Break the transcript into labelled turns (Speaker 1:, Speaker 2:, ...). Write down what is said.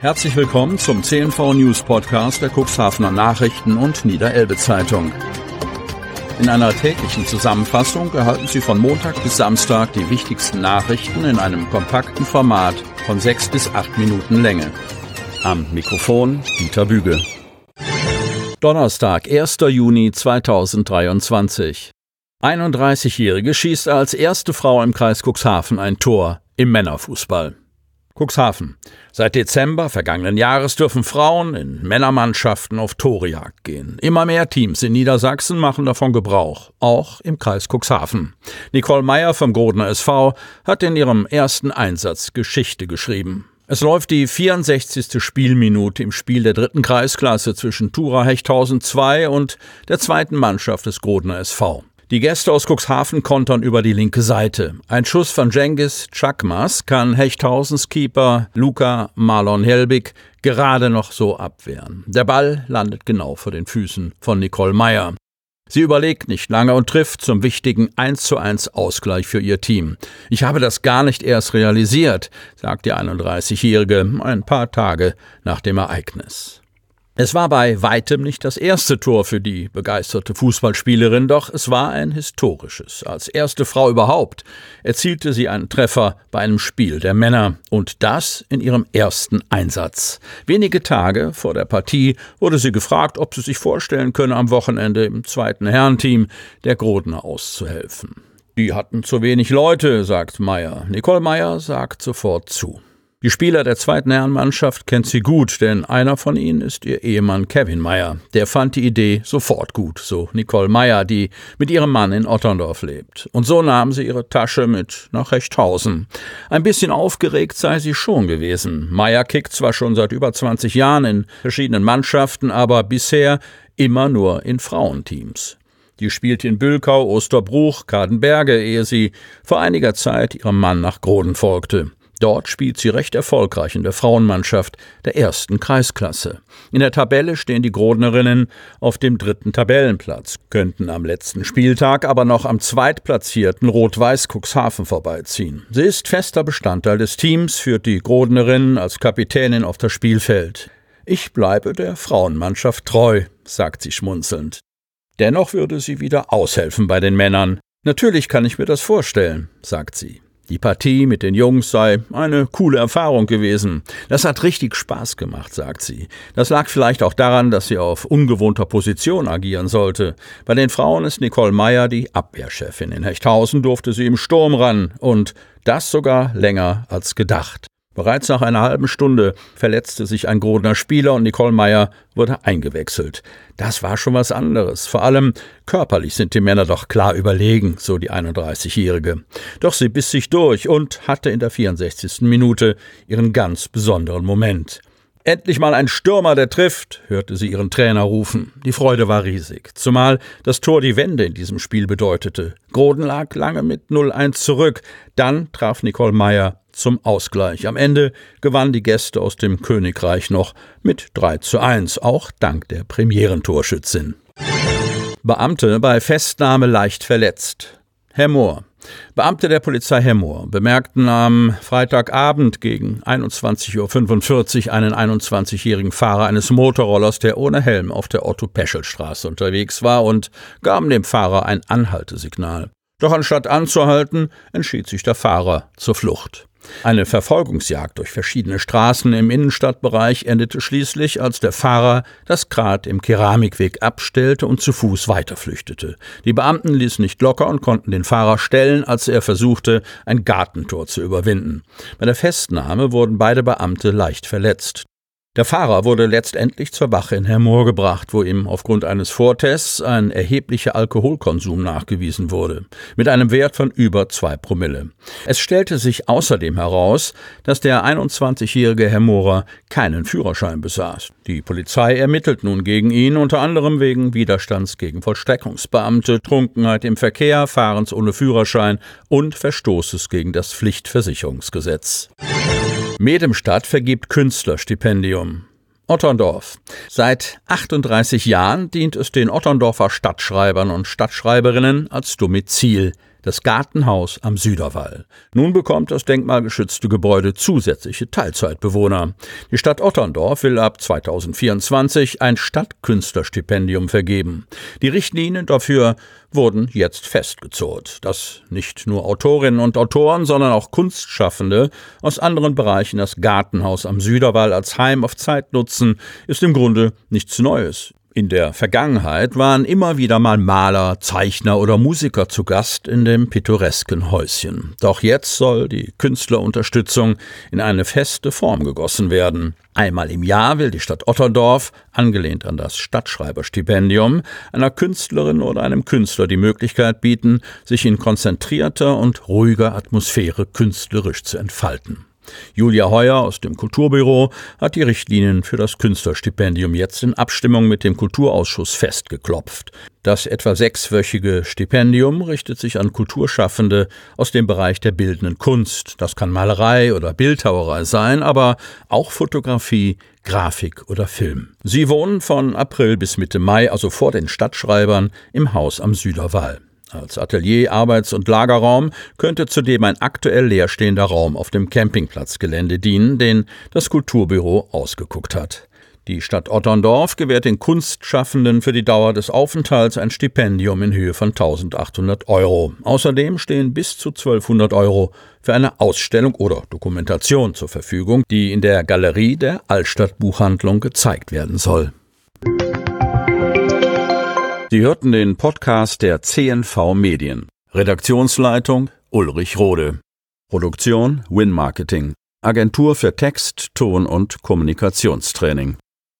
Speaker 1: Herzlich willkommen zum CNV News Podcast der Cuxhavener Nachrichten und Niederelbe Zeitung. In einer täglichen Zusammenfassung erhalten Sie von Montag bis Samstag die wichtigsten Nachrichten in einem kompakten Format von 6 bis 8 Minuten Länge. Am Mikrofon Dieter Büge. Donnerstag, 1. Juni 2023. 31-Jährige schießt als erste Frau im Kreis Cuxhaven ein Tor im Männerfußball. Cuxhaven. Seit Dezember vergangenen Jahres dürfen Frauen in Männermannschaften auf Torejagd gehen. Immer mehr Teams in Niedersachsen machen davon Gebrauch, auch im Kreis Cuxhaven. Nicole Meyer vom Grodner SV hat in ihrem ersten Einsatz Geschichte geschrieben. Es läuft die 64. Spielminute im Spiel der 3. Kreisklasse zwischen Thura Hechthausen 2 und der 2. Mannschaft des Grodner SV. Die Gäste aus Cuxhaven kontern über die linke Seite. Ein Schuss von Cengiz Çakmaz kann Hechthausens Keeper Luka Marlon Helbig gerade noch so abwehren. Der Ball landet genau vor den Füßen von Nicole Meyer. Sie überlegt nicht lange und trifft zum wichtigen 1:1 Ausgleich für ihr Team. Ich habe das gar nicht erst realisiert, sagt die 31-Jährige ein paar Tage nach dem Ereignis. Es war bei weitem nicht das erste Tor für die begeisterte Fußballspielerin, doch es war ein historisches. Als erste Frau überhaupt erzielte sie einen Treffer bei einem Spiel der Männer und das in ihrem ersten Einsatz. Wenige Tage vor der Partie wurde sie gefragt, ob sie sich vorstellen könne, am Wochenende im 2. Herrenteam der Grodner auszuhelfen. Die hatten zu wenig Leute, sagt Meyer. Nicole Meyer sagt sofort zu. Die Spieler der 2. Herrenmannschaft kennt sie gut, denn einer von ihnen ist ihr Ehemann Kevin Meyer. Der fand die Idee sofort gut, so Nicole Meyer, die mit ihrem Mann in Otterndorf lebt. Und so nahm sie ihre Tasche mit nach Hechthausen. Ein bisschen aufgeregt sei sie schon gewesen. Meyer kickt zwar schon seit über 20 Jahren in verschiedenen Mannschaften, aber bisher immer nur in Frauenteams. Die spielte in Bülkau, Osterbruch, Kadenberge, ehe sie vor einiger Zeit ihrem Mann nach Groden folgte. Dort spielt sie recht erfolgreich in der Frauenmannschaft der 1. Kreisklasse. In der Tabelle stehen die Grodnerinnen auf dem 3. Tabellenplatz, könnten am letzten Spieltag aber noch am zweitplatzierten Rot-Weiß Cuxhaven vorbeiziehen. Sie ist fester Bestandteil des Teams, führt die Grodnerinnen als Kapitänin auf das Spielfeld. Ich bleibe der Frauenmannschaft treu, sagt sie schmunzelnd. Dennoch würde sie wieder aushelfen bei den Männern. Natürlich kann ich mir das vorstellen, sagt sie. Die Partie mit den Jungs sei eine coole Erfahrung gewesen. Das hat richtig Spaß gemacht, sagt sie. Das lag vielleicht auch daran, dass sie auf ungewohnter Position agieren sollte. Bei den Frauen ist Nicole Meyer die Abwehrchefin. In Hechthausen durfte sie im Sturm ran und das sogar länger als gedacht. Bereits nach einer halben Stunde verletzte sich ein Grodner Spieler und Nicole Meyer wurde eingewechselt. Das war schon was anderes. Vor allem körperlich sind die Männer doch klar überlegen, so die 31-Jährige. Doch sie biss sich durch und hatte in der 64. Minute ihren ganz besonderen Moment. Endlich mal ein Stürmer, der trifft, hörte sie ihren Trainer rufen. Die Freude war riesig, zumal das Tor die Wende in diesem Spiel bedeutete. Groden lag lange mit 0:1 zurück. Dann traf Nicole Meyer zum Ausgleich. Am Ende gewannen die Gäste aus dem Königreich noch mit 3:1, auch dank der Premierentorschützin. Beamte bei Festnahme leicht verletzt. Hemmoor. Beamte der Polizei Hemmoor bemerkten am Freitagabend gegen 21:45 Uhr einen 21-jährigen Fahrer eines Motorrollers, der ohne Helm auf der Otto-Peschel-Straße unterwegs war, und gaben dem Fahrer ein Anhaltesignal. Doch anstatt anzuhalten, entschied sich der Fahrer zur Flucht. Eine Verfolgungsjagd durch verschiedene Straßen im Innenstadtbereich endete schließlich, als der Fahrer das Krat im Keramikweg abstellte und zu Fuß weiterflüchtete. Die Beamten ließen nicht locker und konnten den Fahrer stellen, als er versuchte, ein Gartentor zu überwinden. Bei der Festnahme wurden beide Beamte leicht verletzt. Der Fahrer wurde letztendlich zur Wache in Hemmoor gebracht, wo ihm aufgrund eines Vortests ein erheblicher Alkoholkonsum nachgewiesen wurde, mit einem Wert von über 2 Promille. Es stellte sich außerdem heraus, dass der 21-jährige Hemmoorer keinen Führerschein besaß. Die Polizei ermittelt nun gegen ihn, unter anderem wegen Widerstands gegen Vollstreckungsbeamte, Trunkenheit im Verkehr, Fahrens ohne Führerschein und Verstoßes gegen das Pflichtversicherungsgesetz. Medemstadt vergibt Künstlerstipendium. Otterndorf. Seit 38 Jahren dient es den Otterndorfer Stadtschreibern und Stadtschreiberinnen als Domizil. das Gartenhaus am Süderwall. Nun bekommt das denkmalgeschützte Gebäude zusätzliche Teilzeitbewohner. Die Stadt Otterndorf will ab 2024 ein Stadtkünstlerstipendium vergeben. Die Richtlinien dafür wurden jetzt festgezurrt. Dass nicht nur Autorinnen und Autoren, sondern auch Kunstschaffende aus anderen Bereichen das Gartenhaus am Süderwall als Heim auf Zeit nutzen, ist im Grunde nichts Neues. In der Vergangenheit waren immer wieder mal Maler, Zeichner oder Musiker zu Gast in dem pittoresken Häuschen. Doch jetzt soll die Künstlerunterstützung in eine feste Form gegossen werden. Einmal im Jahr will die Stadt Otterndorf, angelehnt an das Stadtschreiberstipendium, einer Künstlerin oder einem Künstler die Möglichkeit bieten, sich in konzentrierter und ruhiger Atmosphäre künstlerisch zu entfalten. Julia Heuer aus dem Kulturbüro hat die Richtlinien für das Künstlerstipendium jetzt in Abstimmung mit dem Kulturausschuss festgeklopft. Das etwa 6-wöchige Stipendium richtet sich an Kulturschaffende aus dem Bereich der bildenden Kunst. Das kann Malerei oder Bildhauerei sein, aber auch Fotografie, Grafik oder Film. Sie wohnen von April bis Mitte Mai, also vor den Stadtschreibern, im Haus am Süderwall. Als Atelier-, Arbeits- und Lagerraum könnte zudem ein aktuell leerstehender Raum auf dem Campingplatzgelände dienen, den das Kulturbüro ausgeguckt hat. Die Stadt Otterndorf gewährt den Kunstschaffenden für die Dauer des Aufenthalts ein Stipendium in Höhe von 1.800 €. Außerdem stehen bis zu 1.200 € für eine Ausstellung oder Dokumentation zur Verfügung, die in der Galerie der Altstadtbuchhandlung gezeigt werden soll. Sie hörten den Podcast der CNV Medien. Redaktionsleitung Ulrich Rode. Produktion Win Marketing. Agentur für Text, Ton und Kommunikationstraining.